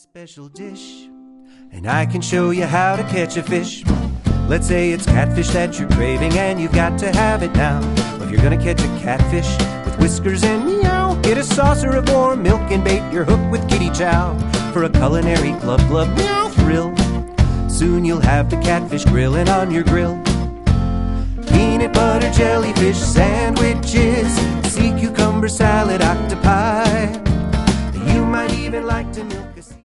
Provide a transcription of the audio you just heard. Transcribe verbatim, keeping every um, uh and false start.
Special dish, and I can show you how to catch a fish. Let's say it's catfish that you're craving and you've got to have it now. Well, if you're gonna catch a catfish with whiskers and meow, get a saucer of warm milk and bait your hook with kitty chow for a culinary glub glub meow thrill. Soon you'll have the catfish grilling on your grill. Peanut butter jellyfish sandwiches, sea cucumber salad octopi. You might even like to milk a